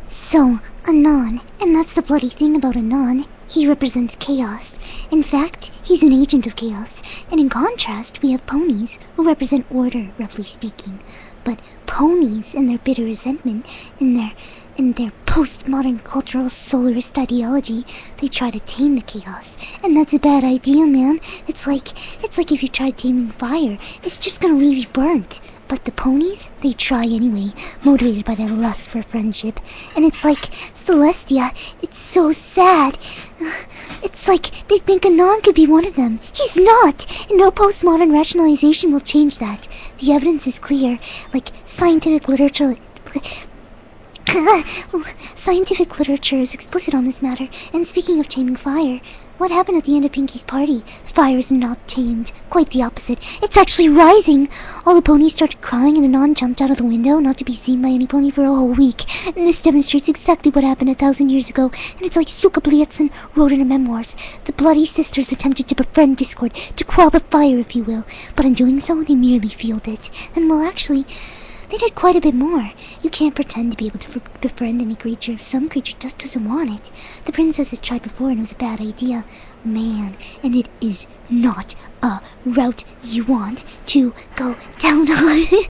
So, Anon, and that's the bloody thing about Anon. He represents chaos. In fact, he's an agent of chaos. And in contrast, we have ponies, who represent order, roughly speaking. But ponies, in their bitter resentment, in their postmodern cultural solarist ideology, they try to tame the chaos. And that's a bad idea, man. It's like if you tried taming fire, it's just gonna leave you burnt. But the ponies, they try anyway, motivated by their lust for friendship. And it's like, Celestia, it's so sad. It's like they think Anon could be one of them. He's not! And no postmodern rationalization will change that. The evidence is clear, like scientific literature... Scientific literature is explicit on this matter. And speaking of taming fire, what happened at the end of Pinky's party? The fire is not tamed. Quite the opposite. It's actually rising! All the ponies started crying and Anon jumped out of the window, not to be seen by any pony for a whole week. And this demonstrates exactly what happened 1,000 years ago. And it's like Suka Blitzen wrote in her memoirs. The Bloody Sisters attempted to befriend Discord, to quell the fire, if you will. But in doing so, they merely fueled it. And well, actually... they did quite a bit more. You can't pretend to be able to befriend any creature if some creature just doesn't want it. The princess has tried before and it was a bad idea. Man, and it is not a route you want to go down on.